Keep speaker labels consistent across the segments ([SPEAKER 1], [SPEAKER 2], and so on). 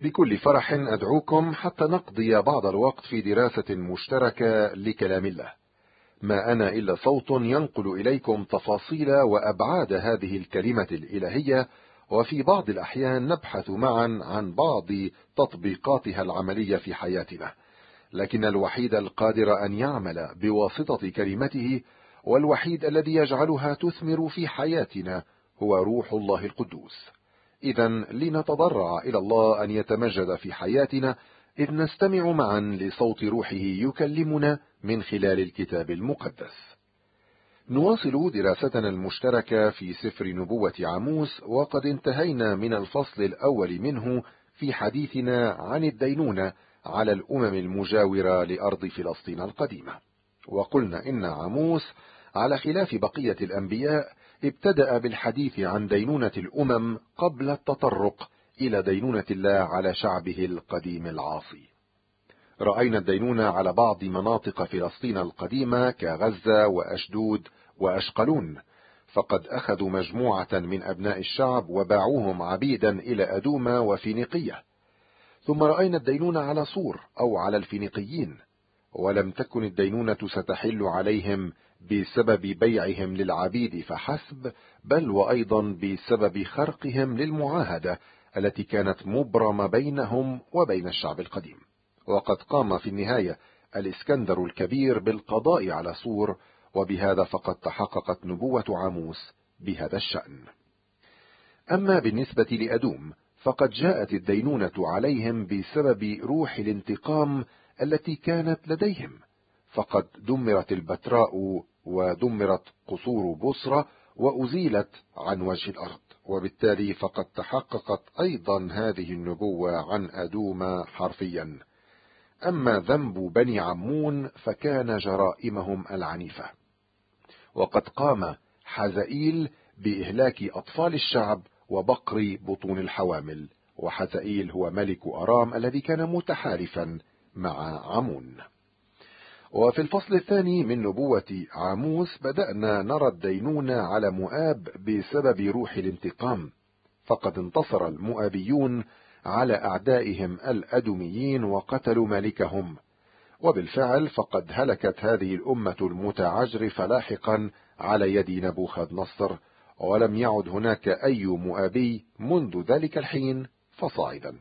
[SPEAKER 1] بكل فرح أدعوكم حتى نقضي بعض الوقت في دراسة مشتركة لكلام الله. ما أنا إلا صوت ينقل إليكم تفاصيل وأبعاد هذه الكلمة الإلهية، وفي بعض الأحيان نبحث معا عن بعض تطبيقاتها العملية في حياتنا، لكن الوحيد القادر أن يعمل بواسطة كلمته والوحيد الذي يجعلها تثمر في حياتنا هو روح الله القدوس. إذن لنتضرع إلى الله أن يتمجد في حياتنا إذ نستمع معا لصوت روحه يكلمنا من خلال الكتاب المقدس. نواصل دراستنا المشتركة في سفر نبوة عاموس، وقد انتهينا من الفصل الأول منه في حديثنا عن الدينونة على الأمم المجاورة لأرض فلسطين القديمة، وقلنا إن عاموس على خلاف بقية الأنبياء ابتدأ بالحديث عن دينونة الأمم قبل التطرق إلى دينونة الله على شعبه القديم العاصي. رأينا الدينونة على بعض مناطق فلسطين القديمة كغزة وأشدود وأشقلون، فقد أخذوا مجموعة من أبناء الشعب وباعوهم عبيدا إلى أدومة وفينيقية. ثم رأينا الدينونة على صور أو على الفينيقيين، ولم تكن الدينونة ستحل عليهم بسبب بيعهم للعبيد فحسب، بل وأيضا بسبب خرقهم للمعاهدة التي كانت مبرمة بينهم وبين الشعب القديم. وقد قام في النهاية الإسكندر الكبير بالقضاء على صور، وبهذا فقد تحققت نبوة عاموس بهذا الشأن. أما بالنسبة لأدوم فقد جاءت الدينونة عليهم بسبب روح الانتقام التي كانت لديهم، فقد دمرت البتراء ودمرت قصور بصرة وأزيلت عن وجه الأرض، وبالتالي فقد تحققت أيضا هذه النبوة عن أدوم حرفيا. أما ذنب بني عمون فكان جرائمهم العنيفة، وقد قام حزائيل بإهلاك أطفال الشعب وبقر بطون الحوامل، وحزائيل هو ملك أرام الذي كان متحالفا مع عمون. وفي الفصل الثاني من نبوة عاموس بدأنا نرى الدينونة على مؤاب بسبب روح الانتقام، فقد انتصر المؤابيون على أعدائهم الأدوميين وقتلوا ملكهم، وبالفعل فقد هلكت هذه الأمة المتعجرفة لاحقا على يد نبوخذ نصر، ولم يعد هناك أي مؤابي منذ ذلك الحين فصاعدا.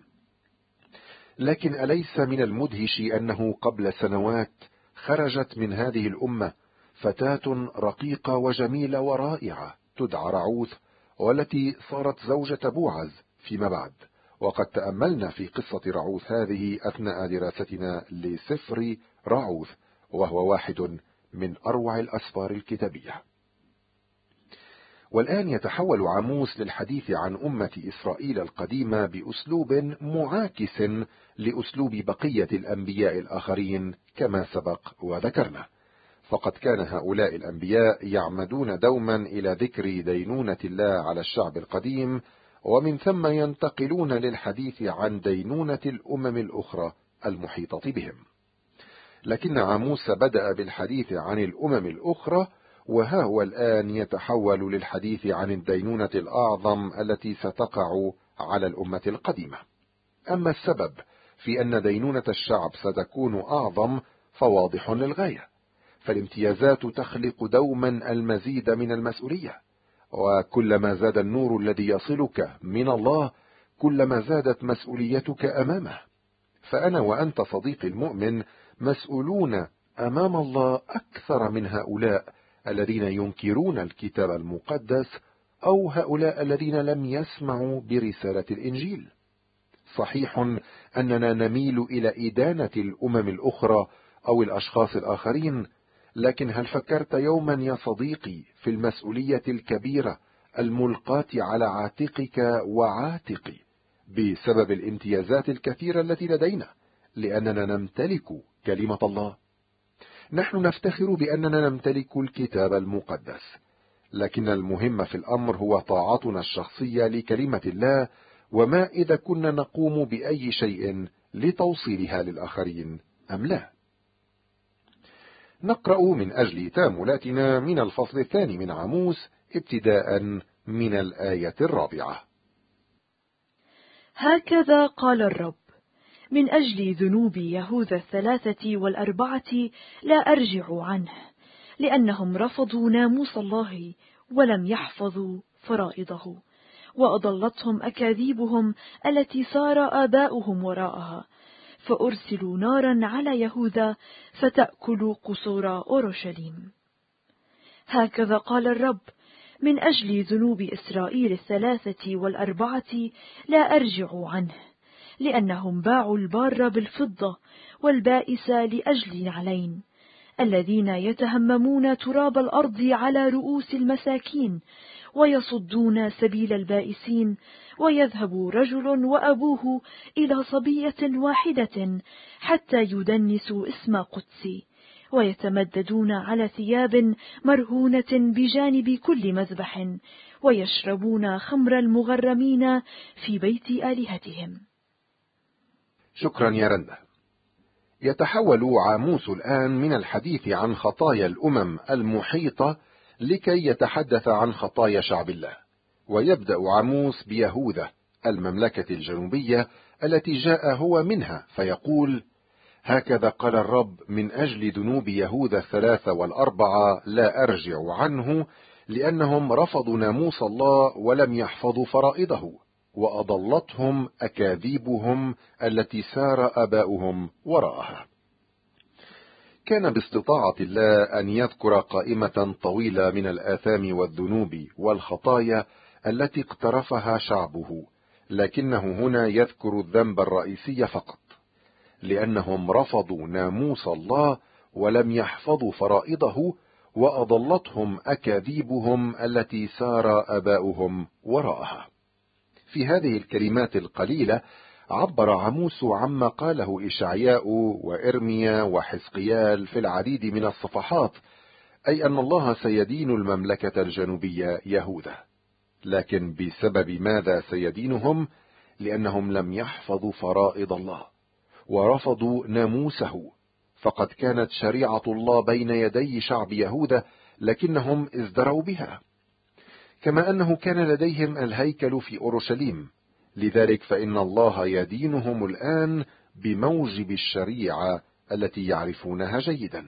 [SPEAKER 1] لكن أليس من المدهش أنه قبل سنوات خرجت من هذه الأمة فتاة رقيقة وجميلة ورائعة تدعى رعوث، والتي صارت زوجة بوعز فيما بعد، وقد تأملنا في قصة رعوث هذه أثناء دراستنا لسفر رعوث، وهو واحد من أروع الأسفار الكتابية. والآن يتحول عاموس للحديث عن أمة إسرائيل القديمة بأسلوب معاكس لأسلوب بقية الأنبياء الآخرين كما سبق وذكرنا، فقد كان هؤلاء الأنبياء يعمدون دوما إلى ذكر دينونة الله على الشعب القديم، ومن ثم ينتقلون للحديث عن دينونة الأمم الأخرى المحيطة بهم. لكن عاموس بدأ بالحديث عن الأمم الأخرى، وها هو الآن يتحول للحديث عن الدينونة الأعظم التي ستقع على الأمة القديمة. أما السبب في أن دينونة الشعب ستكون أعظم فواضح للغاية، فالامتيازات تخلق دوما المزيد من المسؤولية، وكلما زاد النور الذي يصلك من الله كلما زادت مسؤوليتك أمامه. فأنا وأنت صديقي المؤمن مسؤولون أمام الله أكثر من هؤلاء الذين ينكرون الكتاب المقدس، أو هؤلاء الذين لم يسمعوا برسالة الإنجيل. صحيح أننا نميل إلى إدانة الأمم الأخرى أو الأشخاص الآخرين، لكن هل فكرت يوما يا صديقي في المسؤولية الكبيرة الملقاة على عاتقك وعاتقي بسبب الامتيازات الكثيرة التي لدينا، لأننا نمتلك كلمة الله؟ نحن نفتخر بأننا نمتلك الكتاب المقدس، لكن المهم في الأمر هو طاعتنا الشخصية لكلمة الله، وما إذا كنا نقوم بأي شيء لتوصيلها للآخرين أم لا. نقرأ من أجل تأملاتنا من الفصل الثاني من عاموس ابتداء من الآية 4.
[SPEAKER 2] هكذا قال الرب: من أجل ذنوب يهوذا 3 و4 لا أرجع عنه، لأنهم رفضوا ناموس الله ولم يحفظوا فرائضه، وأضلتهم أكاذيبهم التي سار آباؤهم وراءها، فأرسلوا نارا على يهوذا فتأكل قصور أورشليم. هكذا قال الرب: من أجل ذنوب إسرائيل 3 و4 لا أرجع عنه، لأنهم باعوا البار بالفضة والبائس لأجل نعلين، الذين يتهممون تراب الأرض على رؤوس المساكين، ويصدون سبيل البائسين، ويذهب رجل وأبوه إلى صبية واحدة حتى يدنسوا اسم قدسي، ويتمددون على ثياب مرهونة بجانب كل مذبح، ويشربون خمر المغرمين في بيت آلهتهم.
[SPEAKER 1] شكرا يا رندا. يتحول عاموس الآن من الحديث عن خطايا الأمم المحيطة لكي يتحدث عن خطايا شعب الله، ويبدأ عاموس بيهوذا المملكة الجنوبية التي جاء هو منها، فيقول: هكذا قال الرب: من أجل ذنوب يهوذا 3 و4 لا أرجع عنه، لأنهم رفضوا ناموس الله ولم يحفظوا فرائضه، وأضلتهم أكاذيبهم التي سار آباؤهم وراءها. كان باستطاعة الله أن يذكر قائمة طويلة من الآثام والذنوب والخطايا التي اقترفها شعبه، لكنه هنا يذكر الذنب الرئيسي فقط، لأنهم رفضوا ناموس الله ولم يحفظوا فرائضه، وأضلتهم أكاذيبهم التي سار آباؤهم وراءها. في هذه الكلمات القليلة عبر عاموس عما قاله إشعياء وإرميا وحزقيال في العديد من الصفحات، أي أن الله سيدين المملكة الجنوبية يهوذا. لكن بسبب ماذا سيدينهم؟ لأنهم لم يحفظوا فرائض الله ورفضوا ناموسه، فقد كانت شريعة الله بين يدي شعب يهوذا، لكنهم ازدروا بها. كما أنه كان لديهم الهيكل في أورشليم، لذلك فإن الله يدينهم الآن بموجب الشريعة التي يعرفونها جيدا.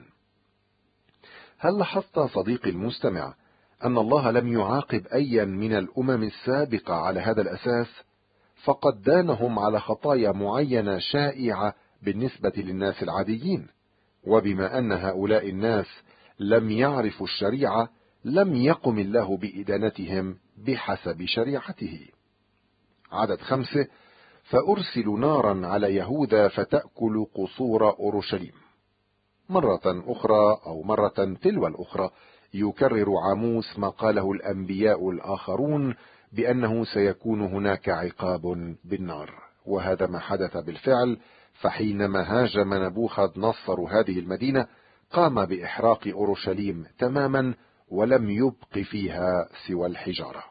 [SPEAKER 1] هل لاحظت صديقي المستمع أن الله لم يعاقب أيا من الأمم السابقة على هذا الأساس؟ فقد دانهم على خطايا معينة شائعة بالنسبة للناس العاديين، وبما أن هؤلاء الناس لم يعرفوا الشريعة لم يقم الله بإدانتهم بحسب شريعته. عدد 5: فأرسل نارا على يهوذا فتأكل قصور أورشليم. مرة أخرى أو مرة تلو الأخرى يكرر عاموس ما قاله الأنبياء الآخرون بأنه سيكون هناك عقاب بالنار، وهذا ما حدث بالفعل. فحينما هاجم نبوخذ نصر هذه المدينة قام بإحراق أورشليم تماما، ولم يبق فيها سوى الحجارة.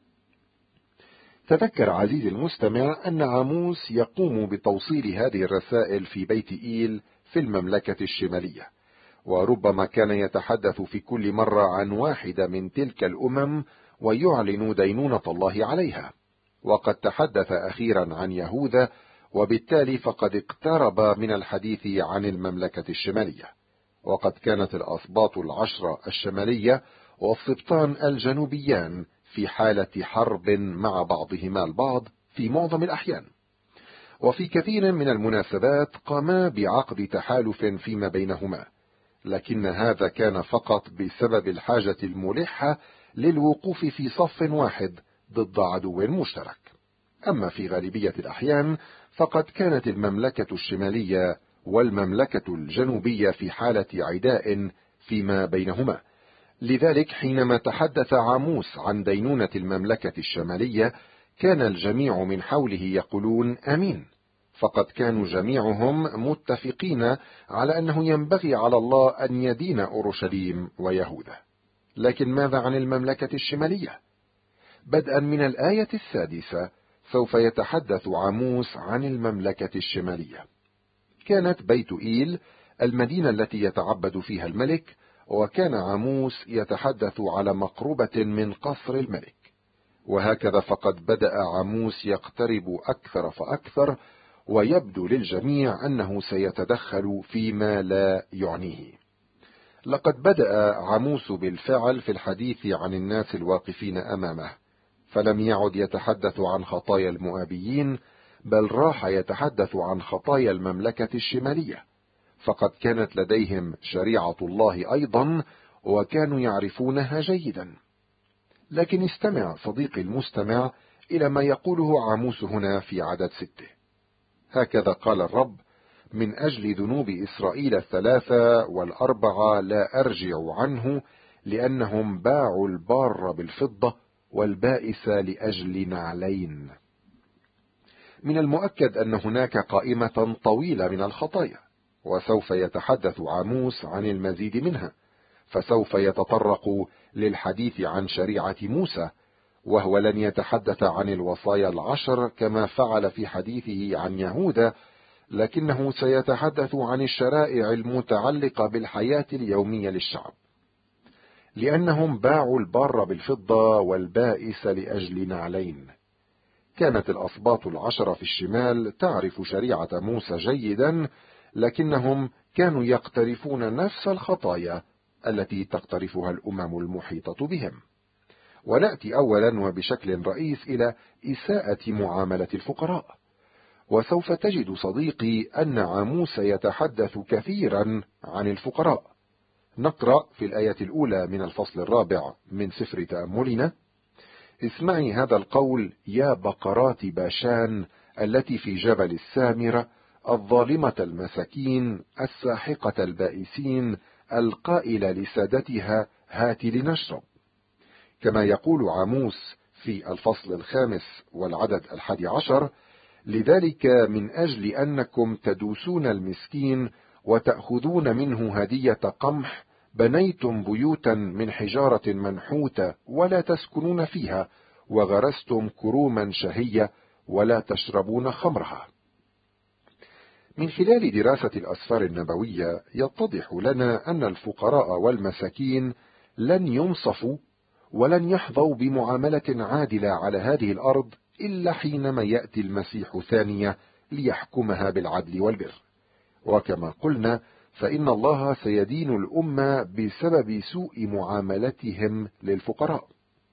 [SPEAKER 1] تذكر عزيزي المستمع أن عاموس يقوم بتوصيل هذه الرسائل في بيت إيل في المملكة الشمالية، وربما كان يتحدث في كل مرة عن واحدة من تلك الأمم ويعلن دينونة الله عليها. وقد تحدث أخيرا عن يهوذا، وبالتالي فقد اقترب من الحديث عن المملكة الشمالية. وقد كانت الأسباط 10 الشمالية والسبطان الجنوبيان في حالة حرب مع بعضهما البعض في معظم الأحيان، وفي كثير من المناسبات قاما بعقد تحالف فيما بينهما، لكن هذا كان فقط بسبب الحاجة الملحة للوقوف في صف واحد ضد عدو مشترك. أما في غالبية الأحيان فقد كانت المملكة الشمالية والمملكة الجنوبية في حالة عداء فيما بينهما. لذلك حينما تحدث عاموس عن دينونة المملكة الشمالية كان الجميع من حوله يقولون آمين، فقد كانوا جميعهم متفقين على أنه ينبغي على الله أن يدين أورشليم ويهوذا. لكن ماذا عن المملكة الشمالية؟ بدءا من الآية 6 سوف يتحدث عاموس عن المملكة الشمالية. كانت بيت إيل المدينة التي يتعبد فيها الملك، وكان عاموس يتحدث على مقربة من قصر الملك. وهكذا فقد بدأ عاموس يقترب أكثر فأكثر، ويبدو للجميع أنه سيتدخل فيما لا يعنيه. لقد بدأ عاموس بالفعل في الحديث عن الناس الواقفين أمامه، فلم يعد يتحدث عن خطايا المؤابيين، بل راح يتحدث عن خطايا المملكة الشمالية، فقد كانت لديهم شريعة الله أيضا وكانوا يعرفونها جيدا. لكن استمع صديقي المستمع إلى ما يقوله عاموس هنا في عدد 6. هكذا قال الرب: من أجل ذنوب إسرائيل 3 و4 لا أرجع عنه، لأنهم باعوا البار بالفضة والبائس لأجل نعلين. من المؤكد أن هناك قائمة طويلة من الخطايا، وسوف يتحدث عاموس عن المزيد منها، فسوف يتطرق للحديث عن شريعة موسى، وهو لن يتحدث عن الوصايا 10 كما فعل في حديثه عن يهوذا، لكنه سيتحدث عن الشرائع المتعلقة بالحياة اليومية للشعب. لأنهم باعوا البار بالفضة والبائس لأجل نعلين. كانت الأسباط 10 في الشمال تعرف شريعة موسى جيدا، لكنهم كانوا يقترفون نفس الخطايا التي تقترفها الأمم المحيطة بهم. ونأتي أولا وبشكل رئيس إلى إساءة معاملة الفقراء. وسوف تجد صديقي أن عاموس يتحدث كثيرا عن الفقراء. نقرأ في الآية الأولى من الفصل 4 من سفر تأملنا: اسمعي هذا القول يا بقرات باشان التي في جبل السامرة، الظالمة المساكين، الساحقة البائسين، القائلة لسادتها هات لنشرب. كما يقول عاموس في الفصل 5 والعدد 11: لذلك من أجل أنكم تدوسون المسكين وتأخذون منه هدية قمح، بنيتم بيوتا من حجارة منحوتة ولا تسكنون فيها، وغرستم كروما شهية ولا تشربون خمرها. من خلال دراسة الأسفار النبوية يتضح لنا أن الفقراء والمساكين لن ينصفوا ولن يحظوا بمعاملة عادلة على هذه الأرض إلا حينما يأتي المسيح ثانية ليحكمها بالعدل والبر. وكما قلنا فإن الله سيدين الأمة بسبب سوء معاملتهم للفقراء.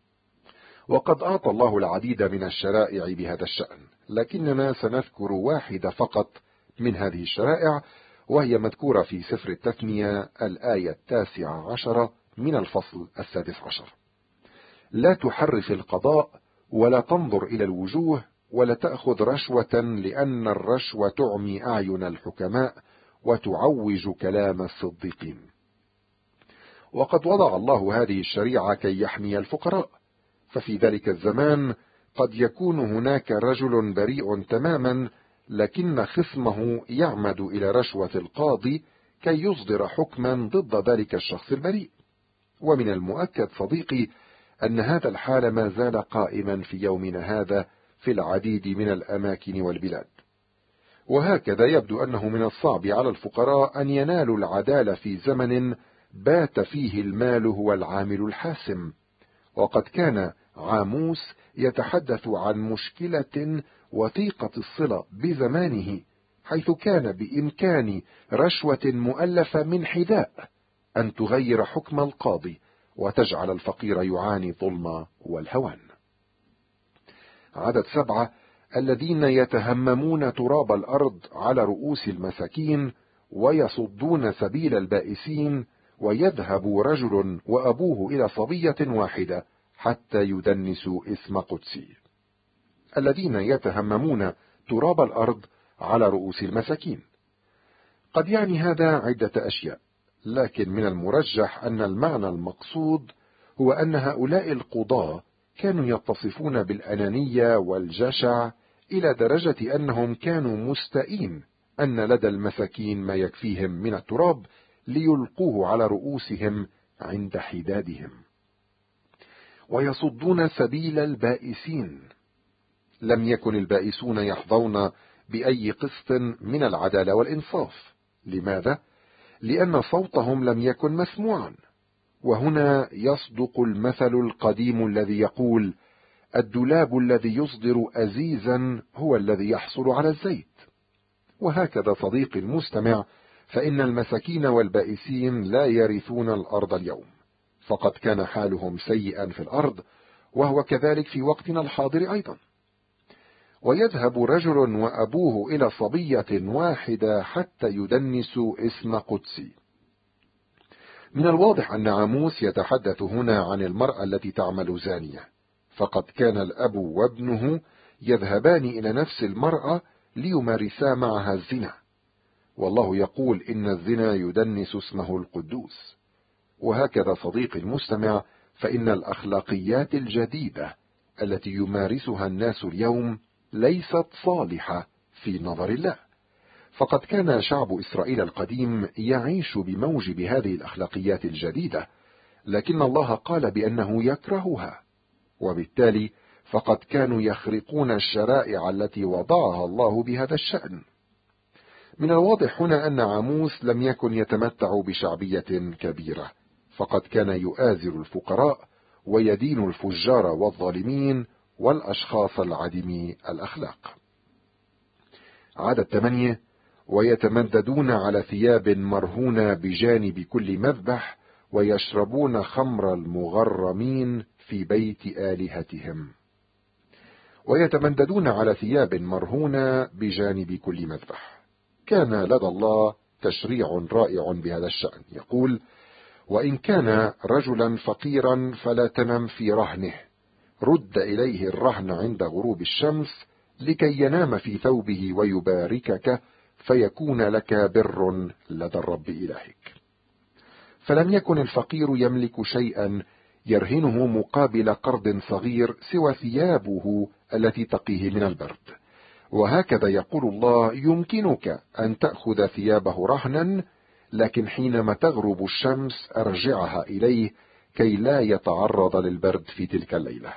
[SPEAKER 1] وقد أعطى الله العديد من الشرائع بهذا الشأن، لكننا سنذكر واحدة فقط من هذه الشرائع، وهي مذكورة في سفر التثنية الآية 19 من الفصل 16: لا تحرف القضاء، ولا تنظر إلى الوجوه، ولا تأخذ رشوة، لأن الرشوة تعمي أعين الحكماء وتعوج كلام الصديقين. وقد وضع الله هذه الشريعة كي يحمي الفقراء، ففي ذلك الزمان قد يكون هناك رجل بريء تماما، لكن خصمه يعمد إلى رشوة القاضي كي يصدر حكما ضد ذلك الشخص البريء. ومن المؤكد صديقي أن هذا الحال ما زال قائما في يومنا هذا في العديد من الأماكن والبلاد. وهكذا يبدو أنه من الصعب على الفقراء أن ينالوا العدالة في زمن بات فيه المال هو العامل الحاسم. وقد كان عاموس يتحدث عن مشكلة وثيقة الصلة بزمانه، حيث كان بإمكان رشوة مؤلفة من حذاء أن تغير حكم القاضي وتجعل الفقير يعاني الظلم والهوان. عدد 7: الذين يتهممون تراب الأرض على رؤوس المساكين ويصدون سبيل البائسين، ويذهب رجل وأبوه إلى صبية واحدة حتى يدنسوا اسم قدسي. الذين يتهممون تراب الأرض على رؤوس المساكين. قد يعني هذا عدة أشياء، لكن من المرجح أن المعنى المقصود هو أن هؤلاء القضاة كانوا يتصفون بالأنانية والجشع إلى درجة أنهم كانوا مستائين أن لدى المساكين ما يكفيهم من التراب ليلقوه على رؤوسهم عند حدادهم. ويصدون سبيل البائسين. لم يكن البائسون يحظون بأي قسط من العدالة والإنصاف. لماذا؟ لأن صوتهم لم يكن مسموعا. وهنا يصدق المثل القديم الذي يقول: الدولاب الذي يصدر أزيزا هو الذي يحصل على الزيت. وهكذا صديقي المستمع، فإن المساكين والبائسين لا يرثون الأرض اليوم، فقد كان حالهم سيئا في الأرض، وهو كذلك في وقتنا الحاضر أيضا. ويذهب رجل وأبوه إلى صبية واحدة حتى يدنسوا اسم قدسي. من الواضح أن عاموس يتحدث هنا عن المرأة التي تعمل زانية، فقد كان الأب وابنه يذهبان إلى نفس المرأة ليمارسا معها الزنا، والله يقول إن الزنا يدنس اسمه القدوس. وهكذا صديقي المستمع، فإن الأخلاقيات الجديدة التي يمارسها الناس اليوم ليست صالحة في نظر الله، فقد كان شعب إسرائيل القديم يعيش بموجب هذه الأخلاقيات الجديدة، لكن الله قال بأنه يكرهها، وبالتالي فقد كانوا يخرقون الشرائع التي وضعها الله بهذا الشأن. من الواضح هنا أن عاموس لم يكن يتمتع بشعبية كبيرة، فقد كان يؤازر الفقراء ويدين الفجار والظالمين والأشخاص العديمي الأخلاق. عدد 8: ويتمددون على ثياب مرهونة بجانب كل مذبح، ويشربون خمر المغرمين في بيت آلهتهم. ويتمددون على ثياب مرهونة بجانب كل مذبح. كان لدى الله تشريع رائع بهذا الشأن، يقول: وإن كان رجلا فقيرا فلا تنم في رهنه، رد إليه الرهن عند غروب الشمس لكي ينام في ثوبه ويباركك، فيكون لك بر لدى الرب إلهك. فلم يكن الفقير يملك شيئا يرهنه مقابل قرض صغير سوى ثيابه التي تقيه من البرد. وهكذا يقول الله: يمكنك أن تأخذ ثيابه رهنا، لكن حينما تغرب الشمس أرجعها إليه كي لا يتعرض للبرد في تلك الليلة.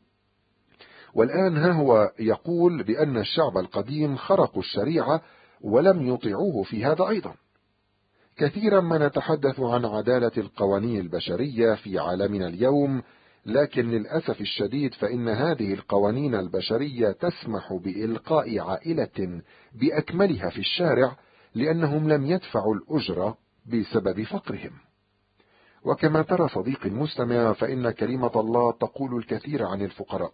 [SPEAKER 1] والآن ها هو يقول بأن الشعب القديم خرقوا الشريعة ولم يطيعوه في هذا أيضا. كثيرا ما نتحدث عن عدالة القوانين البشرية في عالمنا اليوم، لكن للأسف الشديد فإن هذه القوانين البشرية تسمح بإلقاء عائلة بأكملها في الشارع لأنهم لم يدفعوا الأجرة بسبب فقرهم. وكما ترى صديقي المستمع، فإن كلمة الله تقول الكثير عن الفقراء.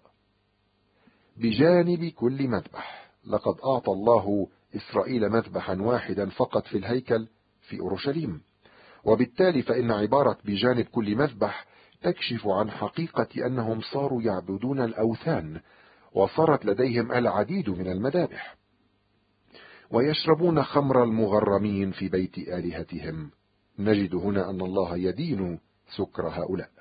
[SPEAKER 1] بجانب كل مذبح، لقد أعطى الله إسرائيل مذبحا واحدا فقط في الهيكل في أورشليم، وبالتالي فإن عبارة بجانب كل مذبح تكشف عن حقيقة أنهم صاروا يعبدون الأوثان، وصارت لديهم العديد من المذابح. ويشربون خمر المغرمين في بيت آلهتهم. نجد هنا أن الله يدين سكر هؤلاء.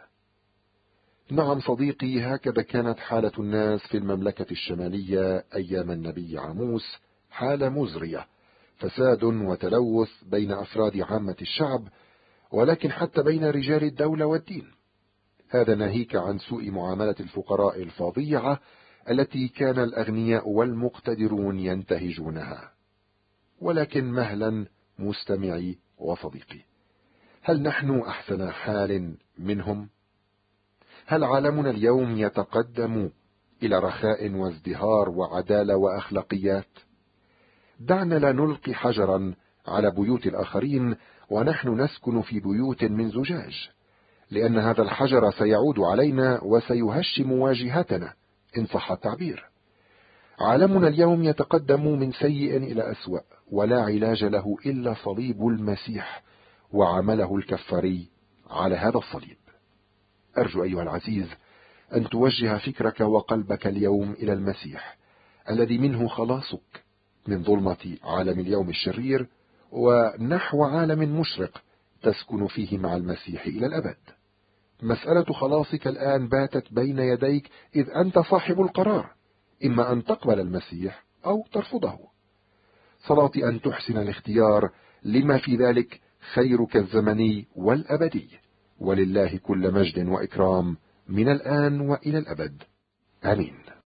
[SPEAKER 1] نعم صديقي، هكذا كانت حالة الناس في المملكة الشمالية أيام النبي عاموس، حالة مزرية، فساد وتلوث بين أفراد عامة الشعب، ولكن حتى بين رجال الدولة والدين. هذا ناهيك عن سوء معاملة الفقراء الفظيعة التي كان الأغنياء والمقتدرون ينتهجونها. ولكن مهلا مستمعي وصديقي، هل نحن أحسن حال منهم؟ هل عالمنا اليوم يتقدم إلى رخاء وازدهار وعدالة وأخلاقيات؟ دعنا لا نلقي حجرا على بيوت الآخرين ونحن نسكن في بيوت من زجاج، لأن هذا الحجر سيعود علينا وسيهشم واجهتنا إن صح التعبير. عالمنا اليوم يتقدم من سيء إلى أسوأ، ولا علاج له إلا صليب المسيح وعمله الكفاري على هذا الصليب. أرجو أيها العزيز أن توجه فكرك وقلبك اليوم إلى المسيح الذي منه خلاصك من ظلمة عالم اليوم الشرير، ونحو عالم مشرق تسكن فيه مع المسيح إلى الأبد. مسألة خلاصك الآن باتت بين يديك، إذ أنت صاحب القرار، إما أن تقبل المسيح أو ترفضه. صلاتي أن تحسن الاختيار لما في ذلك خيرك الزمني والأبدي، ولله كل مجد وإكرام من الآن وإلى الأبد. آمين.